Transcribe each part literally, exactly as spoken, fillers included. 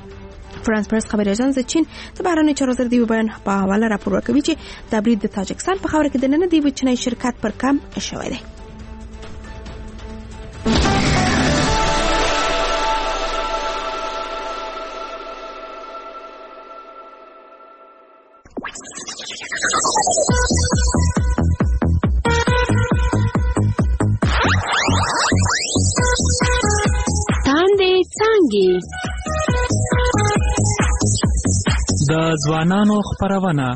فرانس پرس خبري اژانس د چین د بهرنیو چارو وزیر د بیان په حواله راپور ورکوي چې د برید د تاجکستان په خاوره کې د نن دی چینایي شرکت پر کم شوی دی. د ځوانانو خپرونه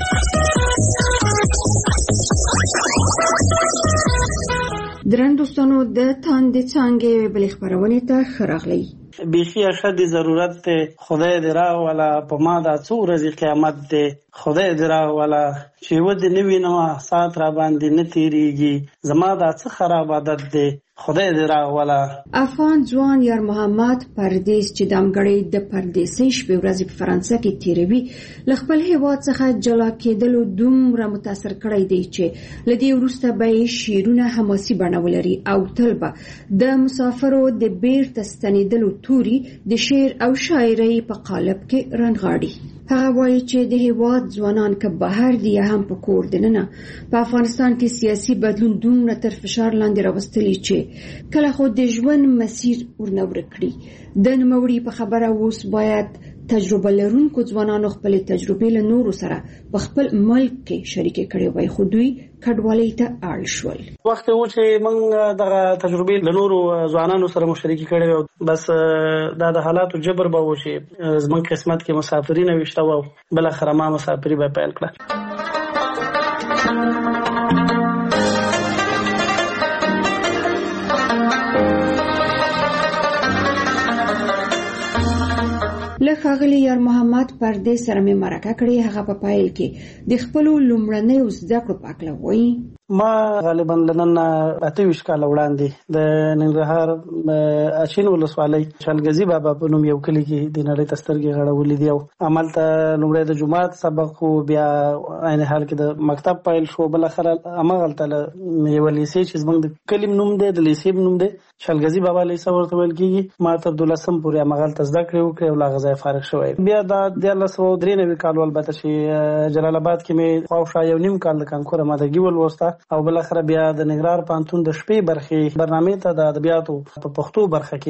درن دوستانو د تاندې څانګې بلې خپرونې ته ښه راغلی. بیخي اشد ضرورت ته خدای دې راولا په ما دا څو ورځې قیامت دې خدای دې راولا چې ود نه وینم سات را باندې نه تیریږي زما دا څه خراب عادت دې خدای دې راولا. افغان ځوان یار محمد پردیس چې د امګړې د پردیسۍ شپې ورځې په فرانسه کې تیروي له خپل هیواد څخه جلا کېدلو دومره متاثر کړی دی چې له دې وروسته به یې شعرونه حماسي بڼه ولري او تل به د مسافرو د بیرته ستنېدلو توري د شعر او شاعرۍ په قالب کې رنغاړي. هغه وایي چې د هیواد ځوانان که بهر دي هم په کور دننه په افغانستان کې سیاسي بدلون دومره تر فشار لاندې راوستلی چې کله خو د ژوند مسیر ورنور کړي د نوموړي په خبره اوس باید تجربه لرونکو ځوانانو خپل تجربې له نورو سره په خپل ملک کې شریک کړي وای خو دوی کډوالۍ ته اړ شول. وخت و چې موږ دغه تجربې له نورو ځوانانو سره مشارکت کړي بس دا د حالاتو جبر به و چې زموږ قسمت کې مسافرین وشته و بل اخر ما مسافری به پیل کړه. له ښاغلي یار محمد پردیس سره مې مرکه کړې. هغه په پایل کې د خپلو لومړنیو زده کړو په اړه وایي. ما غالبا لنن اته ویشت کال وړاندې د ننګرهار اچین ولسوالۍ شالګزي بابا په نوم یو کلی کې د نړۍ تسترګې غړولې دی او عمل ته لومړی د جمعات سبق خو بیا عین حال کې د مکتب پایل شو بل اخر امغلته یو لیسې چې زمونږ د کلیم نوم دی د لیسې نوم دی شالګزي بابا لیسې ورته ویل کېږي. ما تر دولسم پورې امغلته زده کړې وکړې او لا غزا فارغ شوی. بیا د دیارلس سوه درې نوي کال البته چې جلال آباد کې مې خواوشا یو نیم کال د کانکور مادګي ولوسته او بل اخر بیا د ننګرهار پانتون د شپې برخې برنامه ته د ادبیاتو په پښتو برخه کې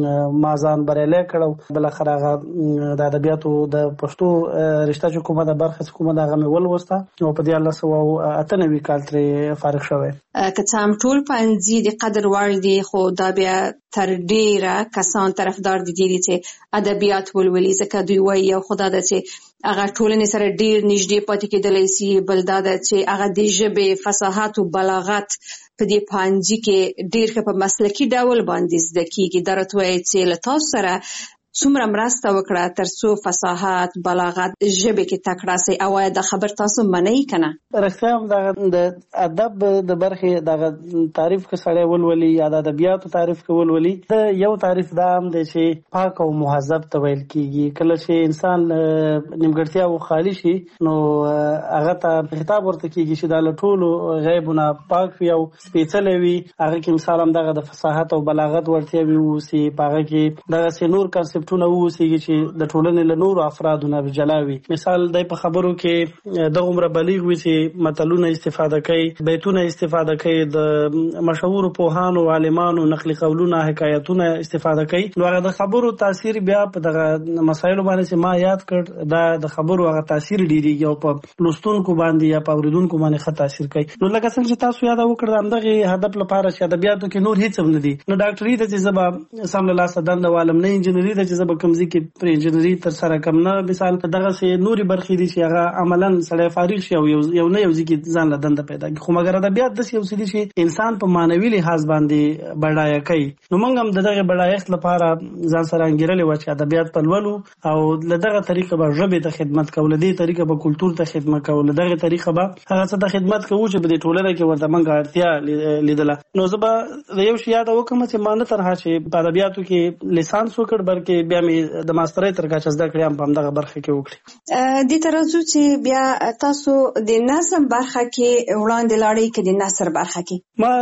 مازان بریالي کړو. بل اخر هغه د ادبیاتو د پښتو رشته حکومت د برخه حکومت هغه مې ولوسته او په دیارلس سوه اته نوي کال ترې فارغ شوی. که څه هم ټول پنځه د قدر وړ دي خو دا بیا تر ډیره کسان طرفدار دي چې ادبیات ولولي ځکه دوی وایي یو خدای د چې هغه ټولنې سره ډیر نږدې پاتې کېدلی سي. بل دا ده چې هغه د ژبې فصاحت او بلاغت په دې پانځي کې ډیر ښه په مسلکي ډول باندې زده کېږي. دا راته وایي چې له تاسو سره څومره مرسته وکړه تر څو فصاحت بلاغت ژبې کې تکړه سي او دا خبر تاسو منئ کنه؟ رښتیا هم د ادب د برخې د تعریف کې سړی ولولي یا د ادبیاتو تعریف کې ولولي د یو تعریف دا هم دی چې پاک او مهذب ته ویل کېږي. کله چې انسان نیمګړتیا او خالی شي نو هغه ته خطاب ورته کېږي چې دا له ټولو غیبونه پاک وي او سپېڅلی وي. هغه کې مثال هم دغه د فصاحت او بلاغت وړتیاوې واوسي. په هغه کې دغسې نور کنسپټونه واوسېږي چې د ټولنې له نورو افرادو نه جلا وي. مثال دی په خبرو کې دغومره بلیغ وي چې متلونه استفاده کوي، بیتونه استفاده کوي، د مشهورو پوهانو عالمانو نقل قولونه حکایتونه استفاده کوي. نو هغه د خبرو تاثیر بیا په دغه مسایلو باندې چې ما یاد کړ دا د خبرو هغه تاثیر ډیریږي او په لوستونکو باندې یا په اوریدونکو باندې ښه تاثیر کوي. نو لکه څنګه چې تاسو یاد وکړل همدغه هدف لپاره چې ادبیاتو کې نور هیڅ هم نه دي. نو ډاکټري د چې زبا سم له لاسه دنده والم نه انجینری د چې زبا کمزې کې پر انجینری تر سره کم نه. مثال دغه سه نوري برخې دي چې هغه عملاً سړی فارغ شي او یو نه یو ځکه ځان له دنده پیدا کوي. خو مګر ادبیات د یو څه دي چې انسان په مانوي لحاظ باندې بډایه کوي. نو موږ هم دغه بډایښت لپاره ځان سره انګیرلې و چې ادبیات په لولو او دغه طریقه به ژبې ته خدمت کول، دي طریقه به کلچر ته خدمت کول، دغه طریقه به هغه څه ته خدمت کوو چې په دې ټولنه کې ورته موږ اړتیا لیدله. نو زه به د یو شی یاد وکم چې ما نه تنها چې په ادبیاتو کې لیسانس وکړ بلکې بیا مې د ماسترۍ تر کچه زده کړې هم په همدغه برخه کې وکړې. دې ته راځو چې بیا تاسو د نظم برخه کې وړاندې لاړئ که د نثر برخه کې؟ ما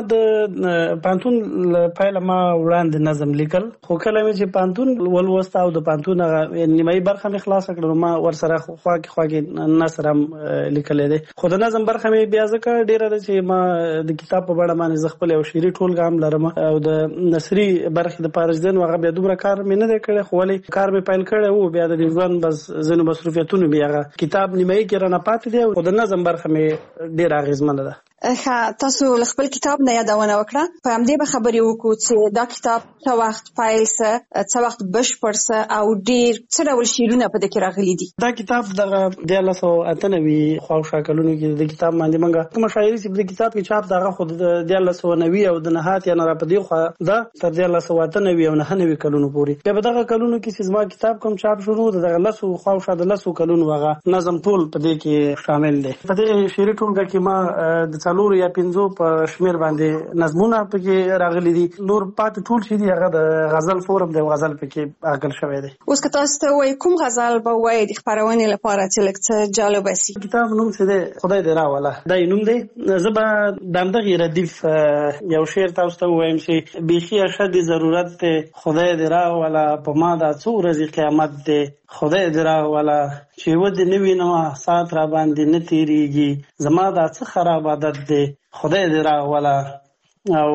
د پانتون پایله ما وړاندې نظم لیکل، خو کله مې چې پانتون ولوسته او د پانتون هغه نیمایي برخه مې خلاصه کړه، ما ورسره خوا کې خوا کې نثر هم لیکلی دی. خو د نظم برخه مې بیا ځکه ډېره ده چې ما د کتاب په بڼه باندې زه خپل یو شعري ټولګه هم لرم او د نثري برخې د پاره ځین هغه بیا دومره کار مې نه دی کړی، خو ولې کار مې پیل کړی و بیا د ژوند بس ځینو مصروفیتونو بیا هغه کتاب نیمایي کې رانه پاتې دی، خو د نظم برخه مې ډېره اغېزمنه ده. ښه، تاسو له خپل کتاب نه یادونه وکړه، په همدې به خبرې وکړو چې دا کتاب څه وخت پیل سه، څه وخت بشپړ سه او ډېر څه ډول شعرونه په دې کې راغلي دي؟ دا کتاب دغه دیارلس سوه اته نوي خواوشا کلونو کې د کتاب باندې موږ کومه شاعري چې په دې کتاب کې چاپ دغه خو د دیارلس سوه نوي او د نهات یا نه را په دې خوا ده تر دیارلس سوه اته نوي او نهه نوي کلونو پورې. بیا په دغه کلونو کې چې زما کتاب کوم چاپ شروع د دغه لسو خواوشا د لسو کلونو هغه نظم ټول په دې کې شامل دی. په دې شعري ټولګه کې ما د څلورو یا پنځو په شمیر باندې نظمونه پکې راغلي دي، نور پاتې ټول چې دي هغه د غزل فورم دی، غزل پکې اغل شوی دی. اوس که تاسو ته وایي کوم غزل به وایي د خپرونې لپاره چې لږ څه جالبه سي؟ کتاب نوم څه دی؟ خدای دې راوله، دا یې نوم دی. زه به د همدغې ردیف یو شعر تاسو ته ووایم چې بیخي اشد ضرورت دی، خدای دې راوله په ما دا څو ورځې قیامت دی، خدای دې راوله چې ودې نه وینمه ساعت را باندې نه تېرېږي، زما دا څه خراب عادت دی، خدای دې راوله. او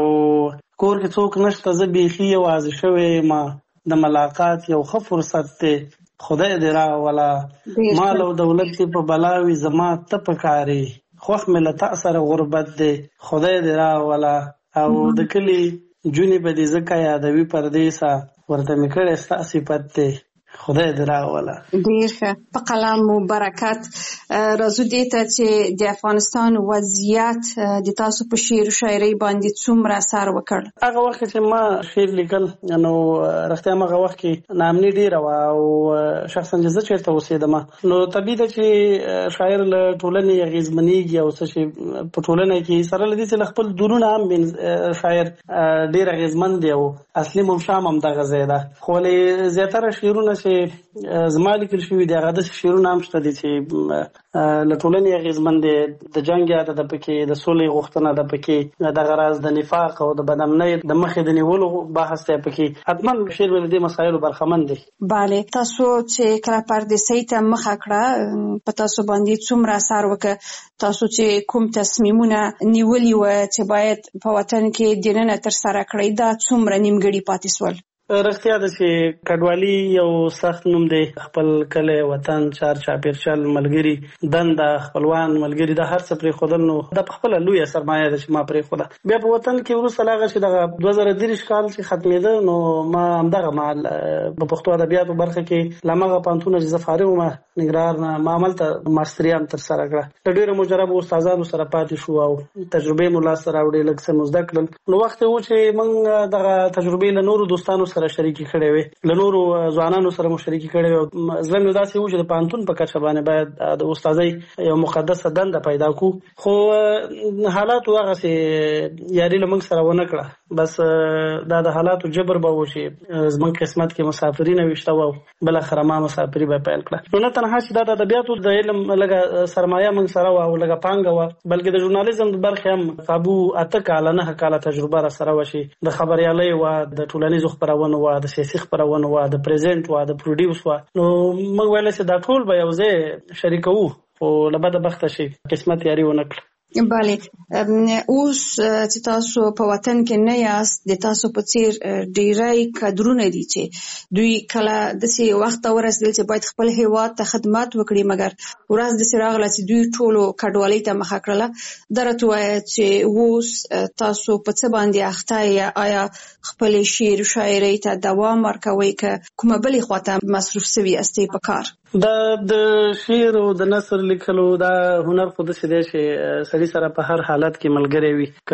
کور کې څوک نشته، زه بیخي یوازې شوی یم، د ملاقات یو ښه فرصت دی، خدای دې راوله. مال او دولت کې په بلاوي زما ته پکاري، خوښ مې له تا سره غربت دی، خدای دې راوله. او د کلي جونې به دې ځکه یادوي پردیسه، ورته مې کړی ستا صفت دی، خدای دې راوله. ډېر ښه، په قلم مو برکت. راځو دې ته چې د افغانستان وضعیت د تاسو په شعر و شاعرۍ باندې څومره اثر وکړ؟ هغه وخت چې ما شعر لیکل نو رښتیا هغه وخت کې ناامني ډېره وه او شخصا چې زه چېرته اوسېدم نو طبیعي ده چې شاعر له ټولنې اغېزمنېږي او څه چې په ټولنه کې سره له دې چې له خپل دورونه هم شاعر ډېر اغېزمن دی او اصلي ممشام هم دغه ځای ده. خو ولې زیاتره شعرونه چې زما لیکل شوي دي هغه داسې شعرونه هم شته دي چې له ټولنې اغېزمن دي، د جنګ یاده ده پکې، د سولې غوښتنه ده پکې، دغه راز د نفاق او د بدامنۍ د مخې د نیولو بحث دی پکې. حتما شعر به د دې مسایلو برخمن دی. بله، تاسو چې کله پردیسۍ ته مخه کړه په تاسو باندې څومره اثر وکړ؟ تاسو چې کوم تصمیمونه نیولي وه چې باید په وطن کې دننه ترسره کړئ دا څومره نیمګړي پاتې سول؟ رښتیا ده چې کډوالي یو سخت نوم دی. خپل کلی، وطن، چار چاپېرچل، ملګري، دنده، خپلوان، ملګري، دا هر څه پرېښودل نو دا پخپله لویه سرمایه ده چې ما پرېښوده. بیا په وطن کې وروسته له هغه چې دغه دوه زره دېرش کال چې ختمېده نو ما همدغه مهال په پښتو ادبیاتو برخه کې له هماغه پوهنتونه چې زه فارغ وم ننګرهار نه، ما هملته ماستري هم ترسره کړه. له ډېرو مجربو استادانو سره پاتې شو او تجربې مو لاسته راوړې، لږ څه مو زده کړل. نو وخت و چې موږ دغه تجربې له نورو دوستانو سره شریکې کړې وې، له نورو ځوانانو سره مو شریکې کړې وې. زړه مې داسې و چې د پوهنتون په کچه باندې باید د استادۍ یو مقدسه دنده پیدا کړو، خو حالاتو هغسې یاري له موږ سره ونه کړه. بس دا د حالاتو جبر به و چې زموږ قسمت کې مسافري نه ویشته وه او بالاخره ما مسافري به پیل کړه. نو نه تنها چې دا د ادبیاتو د علم لږه سرمایه موږ سره وه او لږه پانګه وه، بلکې د ژورنالیزم د برخې هم قابو اته کاله نهه کاله تجربه را سره وه چې د خبریالۍ وه، د ټولنیزو خپرونو وه، د سیاسي خپرونو وه، د پریزنټ وه، د پروډیوس وه. نو موږ ویلی چې دا ټول به یو ځای شریکوو، خو له بده بخته چې قسمت یاري ونه کړه. بله، اوس چې تاسو په وطن کې نه یاست، د تاسو په څیر ډیری کادرونه دي چې دوی کله داسې وخت ته ورسېدل چې باید خپل هیواد ته خدمت وکړي، مګر ورځ داسې راغله چې دوی ټولو کډوالۍ ته مخه کړله. دا راته ووایه چې اوس تاسو په څه باندې اخته یې؟ آیا خپلې شعر و شاعرۍ ته دوام ورکوئ که کومه بلې خواته مصروف سوي یاستئ په کار؟ د د شعر او د نثر لیکلو دا هنر خو داسې دی چې سړي سره په هر حالت کې ملګری وي. که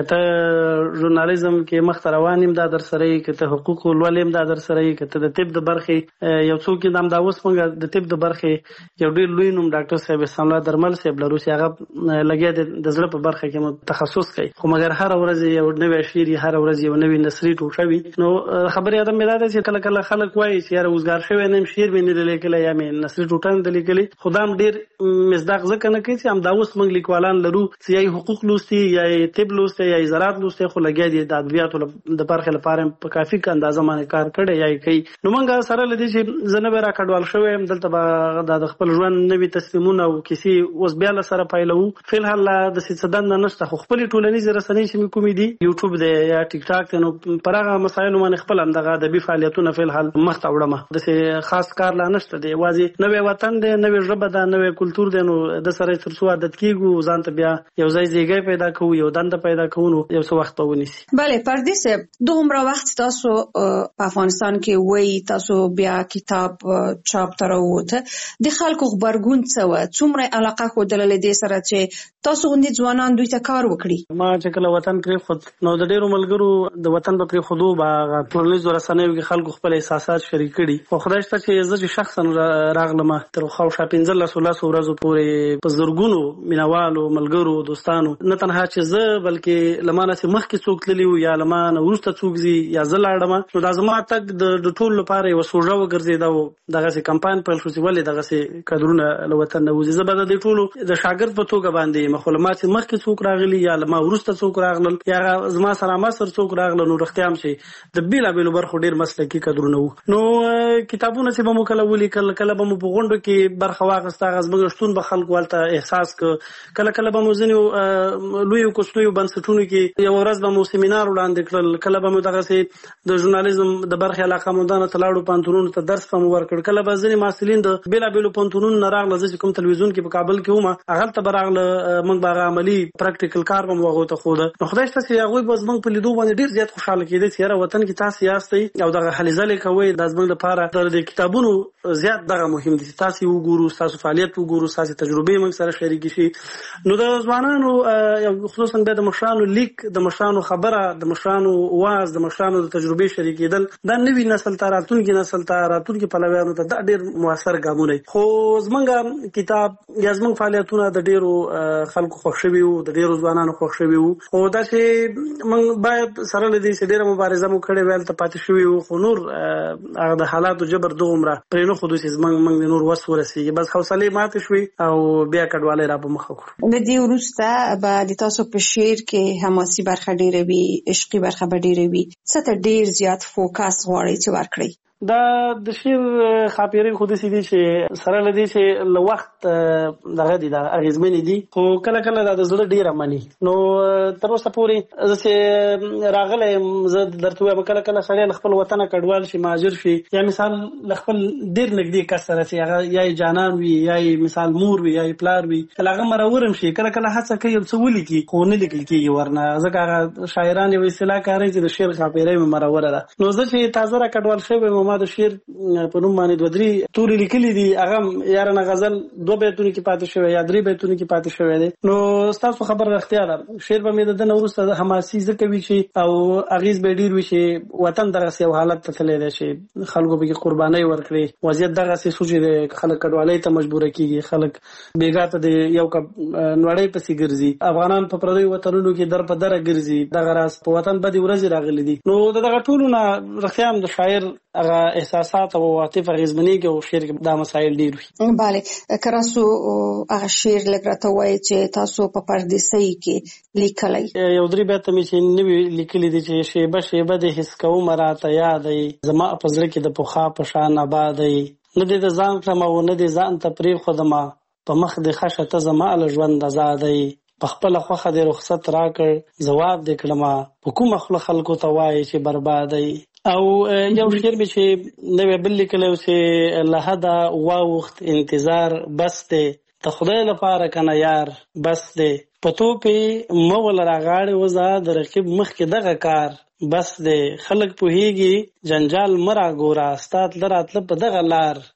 ته ژورنالیزم کې مخ ته روان یم دا در سره یې، که ته حقوق ولول یم دا در سره یې، که ته د طب د برخې یو څوک یې دا اوس موږ د طب د برخې یو ډېر لوی نوم ډاکټر صاحب احسان الله درمل صاحب لرو چې هغه لګیا د زړه په برخه کې تخصص کوي، خو مګر هر ورځ یو نوی شعر هر ورځ یو نوی نثري ټوټه وي. نو خبرې ادم مې دا ده چې کله کله خلک وایي چې یاره اوزګار شوی نه یم، شعر مې نه دی لیکلی یا مې نثري ټوټه نه ده لیکلې، خو دا هم ډېر مصداق ځکه نه کوي چې همدا اوس موږ لیکوالان لرو چې یا یې حقوق لوستي یا یې طب لوستی یا یې زراعت لوستی، خو لګیا دي د ادبیاتو د برخې لپاره په کافي اندازه باندې کار کړی یا یې کوي. نو موږ سره له دې چې زه نه به راکډوال شوی یم دلته به د خپل ژوند نوي تصمیمونه او کیسې اوس بیا له سره پیلوو. فی الحال داسې څه دنده نشته، خو خپلې ټولنیزې رسنۍ چې مې کومې دي یوټیوب دی یا ټیک ټاک دی، نو پر هغه مسایلو باندې خپل همدغه ادبي فعالیتونه فی الحال مخ ته وړم. داسې خاص کار لا نشته دی، یوازې نوی وطن دی، نوی ژبه ده، نوی کلتور دی، نو د سره تر څو عادت کېږو ځان ته بیا یو ځای ځایګی پیدا کوو، یو دنده پیدا کوو، نو یو څه وخت به ونیسي. بله پردي صاحب، دومره وخت تاسو په افغانستان کې وایي، تاسو بیا کتاب چاپ ته راووته، د خلکو غبرګون څه وه؟ څومره علاقه ښودله له دې سره چې تاسو غوندې ځوانان دوی ته کار وکړي؟ ما چې کله وطن پرېښود نو د ډېرو ملګرو د وطن په پرېښودو به هغه ټولنیزو رسنیو کې خلکو خپل احساسات شریک کړي، خو خدای شته چې زه چې شخصا راغلم تر خاوشا پنځلسو لسو ورځو پورې په زرګونو مینوالو ملګرو دوستانو، نه تنها چې زه بلکې له ما نه چې مخکې څوک تللي وو یا له ما نه وروسته څوک ځي یا زه لاړم، نو دا زما تګ د ټولو لپاره یوه سوژه وګرځېده او دغسې کمپاین پیل شو چې ولې دغسې کادرونه له وطن نه وځي. زه به د دې ټولو د شاګرد په توګه باندې یم، خو له ما چې مخکې څوک راغلي یا له ما وروسته څوک راغلل یا زما سره مصر څوک راغلل، نو رښتیا هم چې د بېلابېلو برخو ډېر مسلکي کادرونه وو. نو کتابونه چې به مو کله ولیکل، کله به مو په غونډو کې برخه واخیسته، هغه زموږ شتون به خلکو هلته احساس کړه، کله کله به مو ځینې لویو کوچنیو بنسټونو کې یوه ورځ به مو سیمینار وړاندې کړل، کله به مو دغسې د ژورنالیزم د برخې علاقمندانو ته لاړو، پوهنتونونو ته درس به مو ورکړ، کله به ځینې محصلین د بېلابېلو پوهنتونونو نه راغله، زه چې کوم تلویزیون کې په کابل کې وم هغلته به راغله، موږ به هغه عملي پراکټیکل کار به مو هغوی ته ښوده. نو خدای شته چې هغوی به زموږ په لیدو باندې ډېر زیات خوشحاله کېدی چې یاره وطن کې تاسې یاستئ او دغه هلې ځلې کوئ، دا زموږ لپاره د کتابونو زیات دغه مهم دي چې تاسې وګورو، ستاسو فعالیت وګورو، ستاسې تجربې موږ سره شریکې شي. نو د ځوانانو خصوصا بیا د مشرانو لیک، د مشرانو خبره، د مشرانو واز، د مشرانو د تجربې شریکېدل، دا نوي نسل ته راتلونکي نسل ته راتلونکي پلویانو ته دا ډېر مؤثر ګامونه دي. خو زموږ کتاب یا زموږ فعالیتونه د ډېرو خلکو خوښ شوي وو، د ډېرو ځوانانو خوښ شوي وو، خو دا چې موږ باید سره له دې چې ډېره مبارزه مو کړې ویل ته پاتې شوي وو، خو نور هغه د حالاتو جبر دومره پرې نه ښودو چې زموږ موږ د نور وس ورسېږي، بس حوصلې ماتې شوې او بیا کډوالی را په مخه کړو. له دې وروسته به د تاسو په شعر کې حماسي برخه ډېره وي، عشقي برخه به ډېره وي، څه ته ډېر زیات فوکس غواړئ چې ورکړئ؟ دا د شعر خاپیرې خو داسې دي چې سره له دې چې له وخت دغه دي دا اغېزمنې دي، خو کله کله دا د زړه ډېره مني. نو تر اوسه پورې زه چې راغلی یم، زه درته وایم کله کله سړی له خپل وطنه کډوال شي، مهاجر شي، یا مثال له خپل ډېر نږدې کس سره چې هغه یا یې جانان وي یا یې مثال مور وي یا یې پلار وي، کله هغه مرور هم شي، کله کله هڅه کوي یو څه ولیکي خو نه لیکل کېږي ورنه، ځکه هغه شاعران یو اصطلاح کاروي چې د شعر خاپیرۍ مې مروره ده. نو زه چې تازه را کډوال شوی یم، ما د شعر په نوم باندې دوه درې تورې لیکلي دي، هغه یارانه غزل دوه بیتونو کې پاتې شوی یا درې بیتونو کې پاتې شوی دی. نو ستاسو خبر رښتیا ده، شعر به مې د ده نه وروسته حماسي ځکه وي چې او اغېز به ډېر وي چې وطن دغسې یو حالت ته تللی دی چې خلکو پکې قربانۍ ورکړي، وضعیت دغسې سوچ دی، خلک کډوالۍ ته مجبوره کېږي، خلک بېګا ته د یو کپ نړۍ پسې ګرځي، افغانان په پردیو وطنونو کې در په دره ګرځي، دغه راز په وطن بدې ورځې راغلي دي. نو د دغه ټولو نه رښتیا هم د شاعر هغه احساسات او عاطفه اغېزمنېږي او شعر کې دا مسایل ډېر وي. بله که راسو هغه شعر لږ راته وایي چې تاسو په پردیسۍ کې لیکلی؟ یو درې بیته مې چې نوي لیکلي دي چې شیبه شیبه دې حس کومه راته یادی، زما په زړه کې د پخوا په شان آبادی، نه دې د ځان کړم او نه دې ځان ته پرېښودمه، په مخ دې ښه ته زما له ژوند ازادی، په خپله خوښه دې رخصت راکړ ځواب دې کړمه، په کومه خوله خلکو ته وایي چې بربادی. او یو شعر به چې نوی بل لیکلی و چې له حده واوښت انتظار بس دی، د خدای لپاره کنه یار بس دی، په توپې مه وله راغاړې وځه د رقیب مخکې دغه کار بس دی، خلک پوهېږي جنجال مه راګوره ستا تله راتله په دغه لار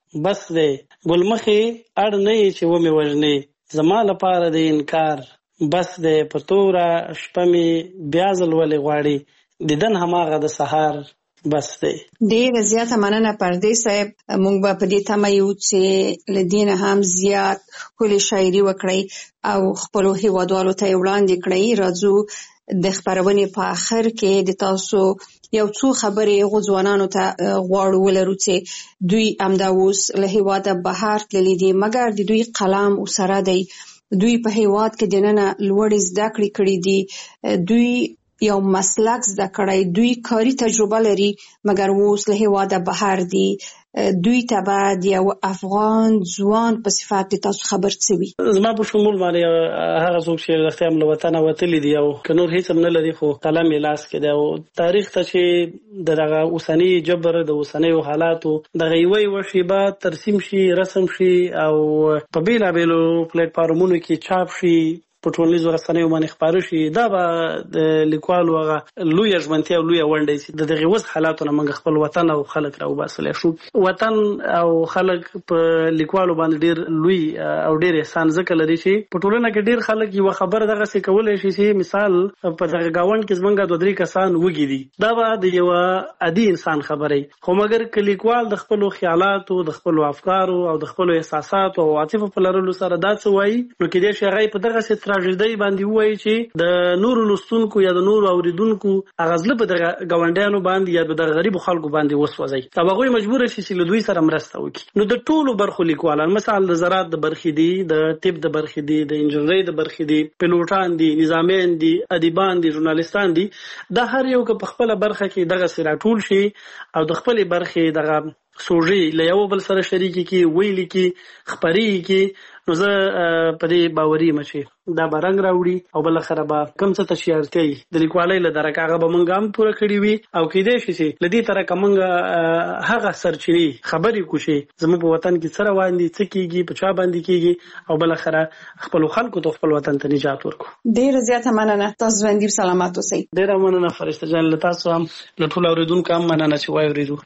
بس دی ګلمخې اړ نه یې چې ومې وژنې زما لپاره د انکار بس دی په توره شپه مې بیا ځل ولې غواړي دیدن هماغه د سهار بس دی. ډېره زیاته مننه پردیس صاحب. موږ به په دې تمه یو چې له دې نه هم زیات ښکلې شاعري وکړئ او خپلو هیوادوالو ته یې وړاندې کړئ. راځو د خپرونې په آخر کې د تاسو یو څو خبرې هغو ځوانانو ته غواړو ولرو چې دوی همدا اوس له هیواده بهر تللي دي مګر د دوی قلم ورسره دی. دوی په هیواد کې دننه لوړې زده کړې کړې دي، دوی یو مسلک زده کړی، دوی کاري تجربه لري مګر اوس له هیواده بهر دي. دوی ته به د یو افغان ځوان په صفت د تاسو خبر څه وي؟ زما په شمول باندې هغه څوک چې رښتیا هم له وطنه وتلي دي او که نور هېڅ هم نه لري خو قلم یې لاس کې دی او تاریخ ته چې د دغه اوسني جبر د اوسنیو حالاتو دغه یوه یوه شیبه ترسیم شي، رسم شي او په بېلابېلو پلیټفارمونو کې چاپ شي، په ټولنیزو رسنیو باندې خپاره شي، دا به د لیکوالو هغه لویه ژمنتیا او لویه ونډه چې د دغې اوس حالاتو نه موږ خپل وطن او خلک راوباسلی شو. وطن او خلک په لیکوالو باندې ډېر لوی او ډېر احسان ځکه لري چې په ټولنه کې ډېر خلک یوه خبره دغسې کولی شي چې مثال په دغه ګاونډ کې زموږ دوه درې کسان وږي دي، دا به د یوه عادي انسان خبرې، خو مګر که لیکوال د خپلو خیالاتو، د خپلو افکارو او د خپلو احساساتو او عاطفو په لرلو سره دا څه وایي نو کېدای شي هغه یې په دغسې تراژیدۍ باندې ووایي چې د نورو لوستونکو یا د نورو اوریدونکو هغه زړه په دغه ګاونډیانو باندې یا د غریبو خلکو باندې وسوځي او هغوی مجبوره شي چې له دوی سره مرسته وکړي. نو د ټولو برخو لیکوالان مثال د زراعت د برخې دي، د طب د برخې دي، د انجنیرۍ د برخې دي، پیلوټان دي، نظامیان دي، ادیبان دي، ژورنالیستان دي، دا هر یو که په خپله برخه کې دغسې راټول شي او د خپلې برخې دغه سوژې له یو بل سره شریکې کړي، ویلي کړي، خپرې کړي، نو زه په دې باوري یم چې دا به رنګ راوړي او بالاخره به کوم څه ته چې اړتیا وي د لیکوالۍ له درکه هغه به موږ هم پوره کړي وي او کېدای شي چې له دې طرحه موږ هغه سرچینې خبرې کړو چې زموږ په وطن کې څه روان دي، څه کېږي، په چا باندې کېږي او بالاخره خپلو خلکو ته خپل وطن ته نجات ورکړو. ډېره زیاته مننه. تاسو ژوندي سلامت اوسئ. ډېره مننه فرشته جان، له تاسو هم له ټولو اورېدونکو هم مننه چې واورېدو.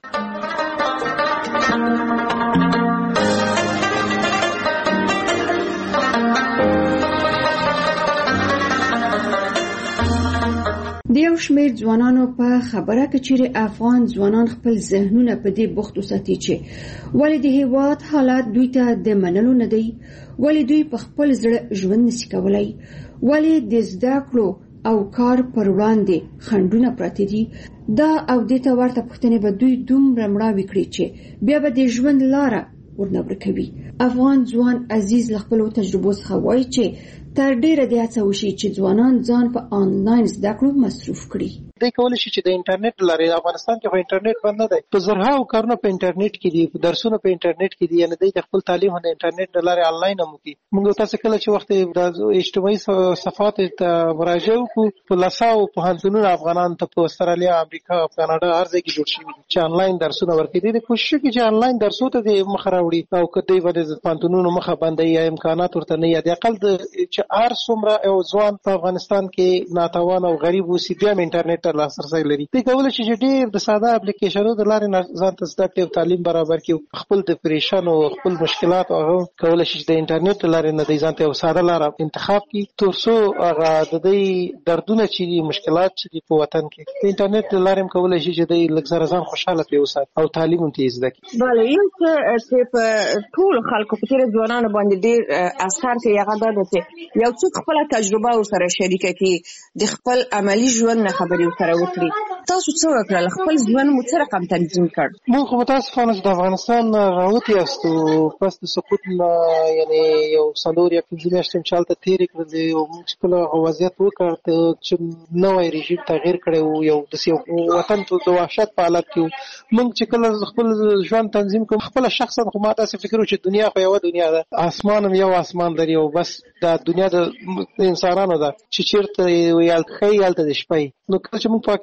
د یو شمېر ځوانانو په خبره کې چیرې افغان ځوانان خپل ذهنونه په دې بوخت وساتي چې ولې د هیواد حالات دوی ته د منلو نه دی، ولې دوی په خپل زړه ژوند نشي کولای، ولې د زده کړو او کار پر وړاندې خنډونه پراته دي. دا او دې ته ورته پوښتنې به دوی دومره مړاوي کړي چې بیا به د ژوند لاره ورنه ورکوي. افغان ځوان عزیز له خپلو تجربو څخه وایي چې تر ډیره د هڅه وشي چې ځوانان ځان په آنلاین زده کړو مصروف کړي. دوی کولی شي چې د انټرنیټ لارې افغانستان کې خو انټرنیټ بند نه دی، په زرهاو کارونه په انټرنیټ کې دي، درسونه په انټرنیټ کې دي، یعنې دوی د خپل تعلیم د انټرنیټ د لارې آنلاین هم وکړي. موږ تاسو کله چې وخت د اجتماعي صفحاتو ته مراجعه وکړو په لساو پوهنتونونه افغانان ته په استرالیا، امریکا او کاناډا هر ځای کې جوړ شوي دي چې آنلاین درسونه ورکوي. دوی کوشش کوي چې آنلاین درسونو ته د مخه راوړي او که دوی باندې د پوهنتونونو مخه بندوي یا امکانات ورته نه، یا د اقل د چې هر څومره یو ځوان په افغانستان کې ناتوان او غریب اوسي بیا هم انټرنیټ ته لاسرسی لري. دوی کولی شي چې ډېر د ساده اپلیکیشنونو د لارې ځان ته زده کړي او تعلیم برابر کړي، خپل ډپریشن او خپل مشکلات هغه کولی شي چې د انټرنیټ د لارې نه دوی ځان ته یو ساده لاره انتخاب کړي تر څو هغه د دوی دردونه چې دي، مشکلات چې دي په وطن کې د انټرنیټ د لارې هم کولی شي چې دوی لږ زره ځان خوشحاله پرې وساتي او تعلیم هم ترې زده کړي. بله، یو څه چې په ټولو خلکو په تېره ځوانانو باندې ډېر اثر کوي هغه دا ده چې یو څوک خپله تجربه ورسره شریکه کړي، د خپل عملي ژوند نه خبرې ورسره وکړي. تاسو څه وکړل؟ خپل ژوند مو څه رقم تنظیم کړ؟ موږ خو متاسفانه چې د افغانستان راوتي یاستو پس د سقوط نه، یعنې یو څلور یا پنځه میاشتې مو چې هلته تېرې کړلې او موږ چې کله وضعیت وکړ چې نوی رژیم تغییر کړی و، یو داسې یو وطن د وحشت په حالت کې و. موږ چې کله خپل ژوند تنظیم کوم خپله شخصا خو ما داسې فکر و چې دنیا خو یوه دنیا ده، اسمان هم یو اسمان لري او بس دا دنیا د انسانانو ده چې چېرته یې ښایي هلته د شپه. نو کله چې موږ پاکستان ته راغلو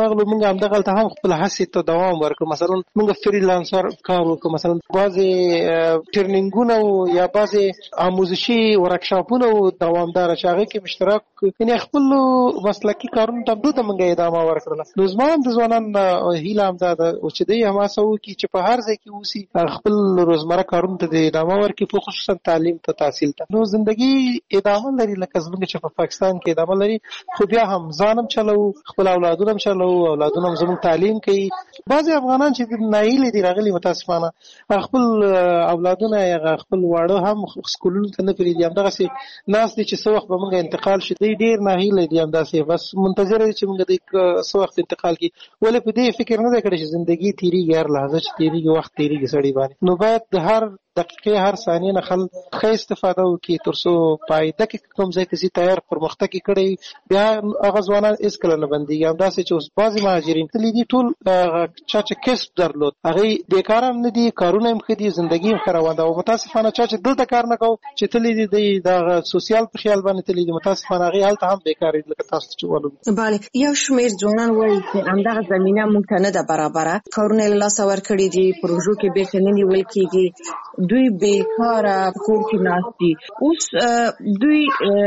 راغلو موږ هم دغه ته هم خپل هڅې ته دوام ورکړو. مثلا موږ فریلانسر کار وکړو، مثلا بعضې ټریننګونه یا بعضې آموزشي ورکشاپونه دوامداره چې هغې کې اشتراک وکړو، یعنې خپلو مسلکي کارونو ته همدو ته موږ ادامه ورکړله. نو زما هم د ځوانانو هیله همدا ده چې دوی هم هڅه وکړي چې په هر ځای کې اوسي، خپل روزمره کارونو ته د ادامه ورکړي، په خصوصا تعلیم ته، تحصیل ته. نو زندگی ادامه لري لکه زموږ چې په پاکستان کې ادامه لري، خو بیا هم ځان هم چلو، خپل اولادونه هم چلو، اولادونه هم زموږ تعلیم کوي. بعضې افغانان چې ناهیلې دي راغلي متاسفانه خپل اولادونه یا خپل واړه هم سکولونو ته نه پرېږدي، همدغسې ناست دي چې څه وخت به موږ انتقال شي. دوی ډېر ناهیلې دي، همداسې بس منتظره دي چې موږ دوی څه وخت انتقال کړي. ولې په دې فکر نه دی کړی چې زندګي تېرېږي، هر لحظه چې تېرېږي وخت تېرېږي سړي باندې. نو باید د هر دقیقې هر ثانیې نه خلک ښه استفاده وکړي تر څو په آینده کې کوم ځای ته ځي تیار پرمختګ یې کړی، بیا هغه ځوانان هېڅکله نه بندېږي. همداسې چې اوس بعضې مهاجرین تللي دي، ټول چا چې کسب درلود هغوی بېکاره هم نه دي، کارونه هم ښه دي، زندګي هم ښه روان ده. او متاسفانه چا چې دلته کار نه کوو چې تللي دي دوی د هغه سوسیال په خیال باندې تللي دي، متاسفانه هغوی هلته هم بېکاره دي لکه تاسو چې ولو. بله، یو شمېر ځوانان وایي چې همدغه زمینه موږ ته نه ده برابره، کارونه یې له لاسه ورکړي دي، پروژو کې بېرته نه نیول کېږي، دوی بېکاره په کور کې ناست دي. اوس دوی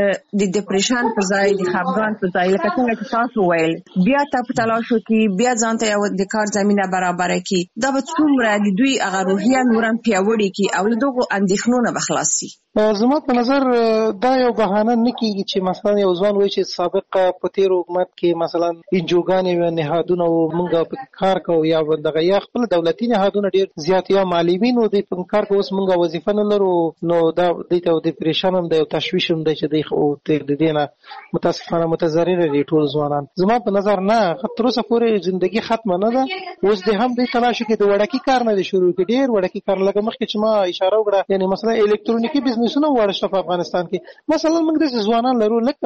د ډپریشن پر ځای، د خفګان پر ځای، لکه څنګه چې تاسو ویل، بیا ته په تلاش وکړي، بیا ځان ته یو د کار زمینه برابره کړي، دا به څومره د دوی هغه روحیه نور هم پیاوړې کړي او له دغو اندېښنو نه به خلاص شي. زما په نظر دا یو بهانه نه کېږي چې مثلا یو ځوان وایي چې سابق په تېر حکومت کې مثلا انجوګانې وې، نهادونه وو، موږ په کار کوو، یا دغه یا خپل دولتي نهادونه ډېر زیات یا معلمین وو دوی په کار کوو، اوس موږ وظیفه نه لرو. نو دا دوی ته ډپریشن هم دی او تشویش هم دی چې دوی د دې نه متاسفانه متضرره دي ټول ځوانان. زما په نظر نه، تر اوسه پورې زندګي ختمه نه ده. اوس دې هم دوی تلاش وکړي د وړکي کار نه دی شروع کړي، ډېر وړکي کار لکه مخکې چې ما اشاره وکړه، یعنې مثلا الکترونیکي بزنسونه وړه شته په افغانستان کې. مثلا موږ داسې ځوانان لرو لکه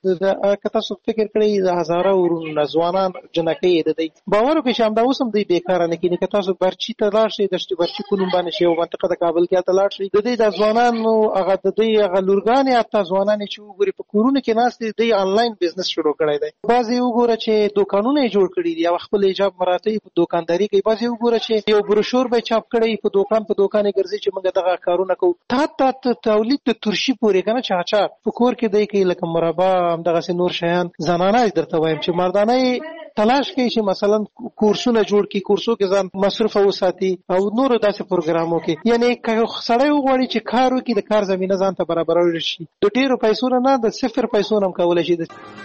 که تاسو فکر کړئ د هزاره ورونه ځوانان جنکۍ د دوی باور وکړئ چې همدا اوس هم دوی بېکاره نه کېني. که تاسو برچي ته لاړ شئ، دشت برچي په نوم باندې چې یو منطقه د کابل کې هلته لاړ شئ، د دوی د ځوانانو هغه د دوی هغه لورګانې حتی ځوانان چې وګورئ په کورونو کې ناست دي، دوی آنلاین بزنس شروع کړی دی. بعضې وګوره چې دوکانونه یې جوړ کړي دي او خپل ایجاب مراتب په دوکانداري کوي. بعضې وګوره چې یو بروشور به چاپ کړی په دوکان په دوکان یې ګرځي چې موږ دغه کارونه کوو. تا ته تولید د ترشي پورې که نه چې اچار په کور کې دی کوي لکه مربا، همدغسې نور شیان. زنانه یې درته وایم چې مردانه یې تلاش کوي چې مثلا کورسونه جوړ کړي، کورسو کې ځان مصروفه وساتي او نورو داسې پروګرامو کې. یعنې که سړی وغواړي چې کار وکړي د کار زمینه ځان ته برابرولی شي، د ډېرو پیسو نه، د صفر پیسو نه هم کولی شي.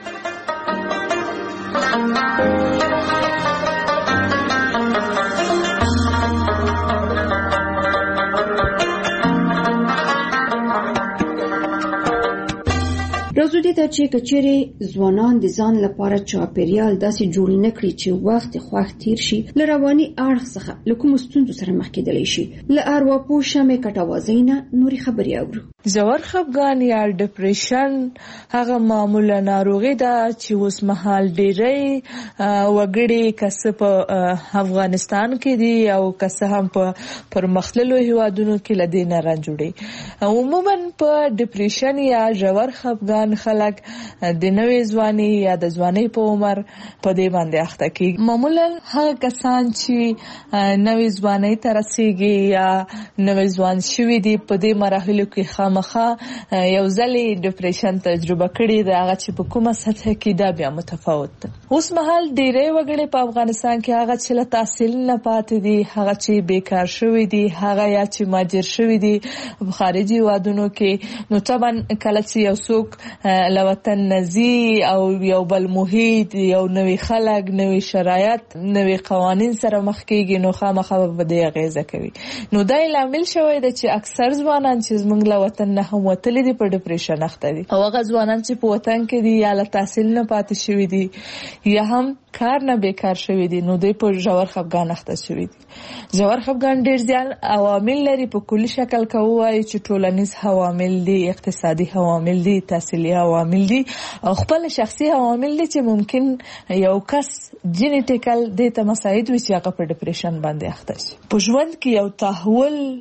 راځو دې ته چې کچېرې ځوانان د ځان لپاره چاپېریال داسې جوړ نه کړي چې وخت خوښ تیر شي، له رواني اړخ څخه له کومو ستونزو سره مخ کېدلی شي. له ارواپوه شمې کټوازۍ نه نورې خبرې اورو. ژور خفګان یا ډپریشن هغه معموله ناروغي ده چې اوس مهال ډېری وګړي که څه په افغانستان کې دي او که څه هم په پرمختللو هېوادونو کې له دې نه رنځ وړي. عموما په ډپریشن یا ژور خفګان خلک د نوې ځواني یا د ځوانۍ په عمر په دې باندې اخته کېږي. معمولا هغه کسان چې نوې ځوانۍ ته رسېږي یا نوې ځوان شوي دي په دې مراحلو کې خامخا یو ځلې ډپریشن تجربه کړي ده، هغه چې په کومه سطح کې دا بیا متفاوت ده. اوس مهال ډېری وګړي په افغانستان کې هغه چې له تحصیل نه پاتې دي، هغه چې بیکار شوي دي، هغه یا چې مهاجر شوي دي په خارجي هېوادونو کې. نو طبعا کله چې یو څوک له وطن نه ځي او یو بل محیط، یو نوي خلک، نوي شرایط، نوي قوانین سره مخ کېږي، نو خامخا به دې اغېزه کوي. نو دا لامل شوی دی چې اکثر ځوانان چې زموږ له وطن نه هم وتلي دي په ډپریشن اخته دي، او هغه ځوانان چې په وطن کې دي یا له تحصیل نه پاتې شوي دي یا هم کار نه بیکار شوي دي، نو دوی په ژور خفګان اخته شوي دي. ژور خفګان ډېر زیات عوامل لري. په کلي شکل که ووایو چې ټولنیز عوامل دي، اقتصادي عوامل دي، تحصیلي عوامل دي او خپل شخصي عوامل دي چې ممکن یو کس جینیټیکل دې ته مساعد وي چې هغه په ډپریشن باندې اخته شي. په ژوند کې یو تحول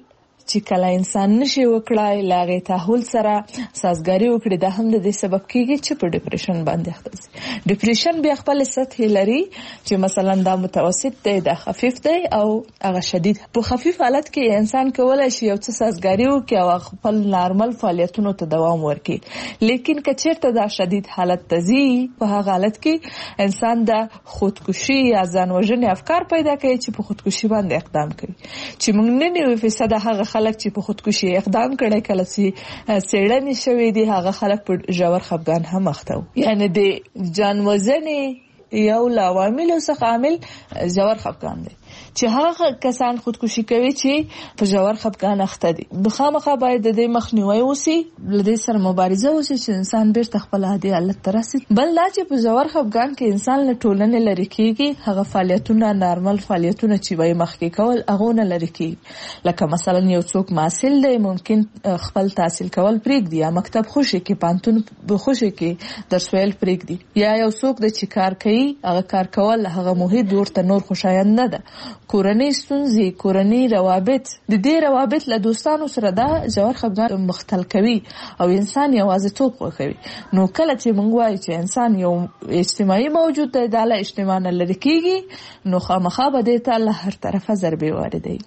چې کله انسان نشي وکړای لاغه تحول سره سازګاری وکړي دا هم د دې سبب کیږي چې په ډیپریشن باندې اخته شي. ډیپریشن بیا خپل سطح لري چې مثلا دا متوسط دی دا خفیف دی او هغه شدید. په خفیف حالت کې انسان کولای شي یو څه سازګاری وکړي او خپل نارمل فعالیتونو ته دوام ورکړي، لیکن کچېرته دا شدید حالت تزي په هغه حالت کې انسان د خودکشي یا ځان وژنې افکار پیدا کوي چې په خودکشي باندې اقدام کوي. چې موږ نه نیو فیصد هغه خلک چې په خودکشي اقدام کړي کله چې سیړنې شوې دي هغه خلک په ژور خفګان هم اخته وو. یعنی د ځان وژنې یو لوامل او څخه عامل ژور خفګان دی چې هغه کسان خودکشي کوي چې په ژور خفګان اخته دي. بخامخه باید د دې مخنیوي وسی، لدې سره مبارزه وسی چې انسان بیرته خپل عادي حالت ته راسي. بل دا چې په ژور خفګان کې انسان له ټولنې لري کیږي، هغه فعالیتونه نارمل فعالیتونه چې وای مخکې کول هغه نه لري کیږي. لکه مثلا یو څوک محصل دی ممکن خپل تحصیل کول پرېږدي یا مکتب خوشي کې پانتون بخوشي کې درس ویل پرېږدي، یا یو څوک د چې کار کوي هغه کار کول هغه محیط ورته نور خوشایند نه ده. کورنۍ ستونزې، کورنۍ روابط، د دې روابط له دوستانو سره دا ژور خفګان مختل کوي او انسان یوازیتوب خوښوي. نو کله چې موږ وایو چې انسان یو اجتماعي موجود دی دا له اجتماع نه لرې کېږي نو خامخا به دې ته له هر طرفه ضربې واردوي.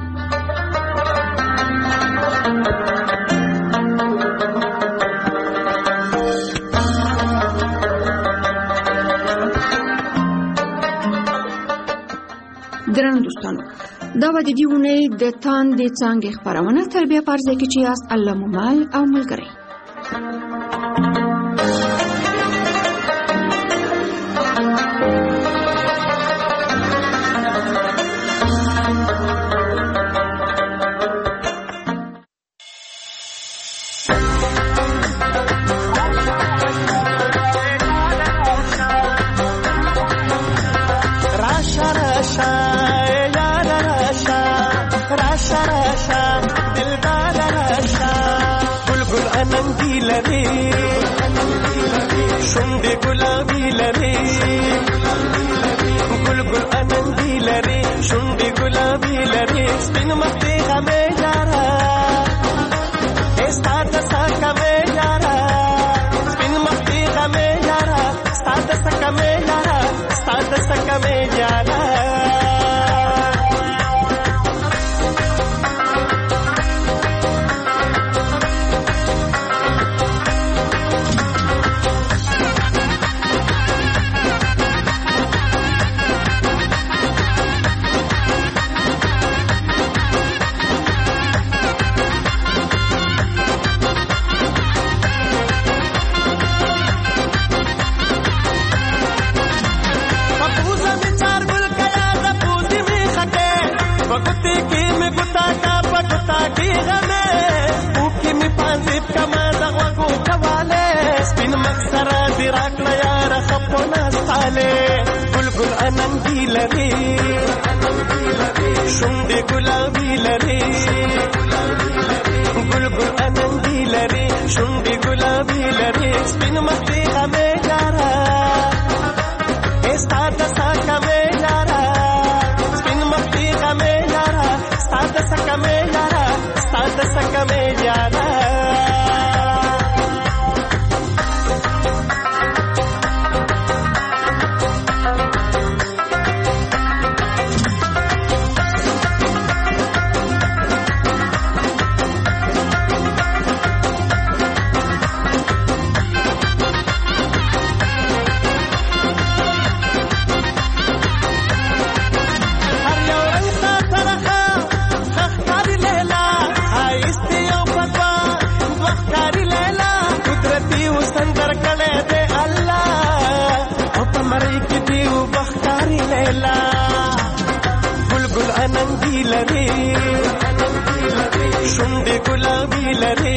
درنو دوستانو، دا و د دې اونۍ د تاندې څانګې خپرونه تر بیا په ارزه کې چې یاست الله مو مل او ملګری. شونډې ګلابي لري ګل ګل اننګي لري شونډې ګلابي لري سپین مخ دې غمې یاره ستا د سکه مې یاره سپین مخ دې غمې یاره ستا د سکه مې یاره ستا د سکه مې یاره ګل ګل اننګي لري شونډې ګلابي لري ګل ګل اننګي لري شونډې ګلابي لري سپین مخ دې غمې یاره ستا د سکه مې یاره سپین مخ دې غمې یاره ستا د سکه مې یاره ستا د سکه مې یاره شونډې ګلابي لري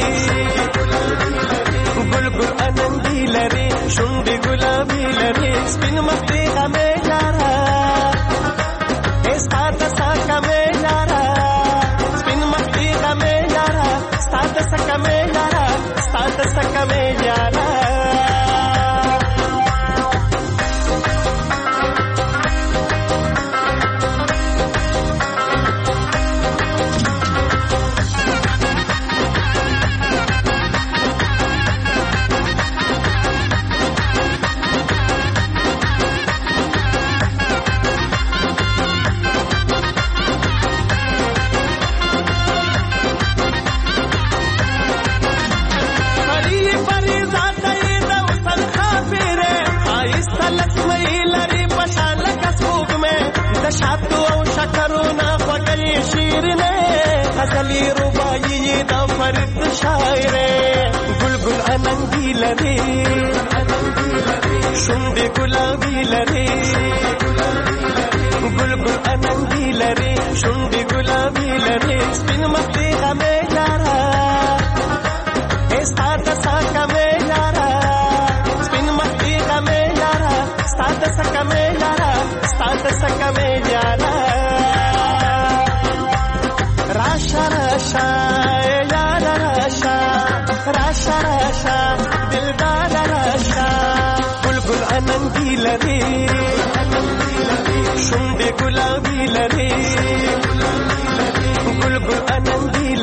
ګل ګل اننګي لري شونډې ګلابي لري سپین مخ دې غمې یاره ستا د سکه مې یاره سپین مخ دې غمې یاره ستا د سکه مې یاره ستا د سکه مې یاره شیرینه غزلی ربایی دا فرید شاعره گلگل اننگی لري شونډې ګلابي لري گلگل اننگی لري شونډې ګلابي لري سپین مخ دې غمې یاره ستا د سکه مې یاره سپین مخ دې غمې یاره ستا د سکه مې یاره ستا د سکه مې یاره راشا راشا یاره راشا راشا راشا دلدار راشا گلگل اننگی لري شونډې ګلابي لري گلگل اننگی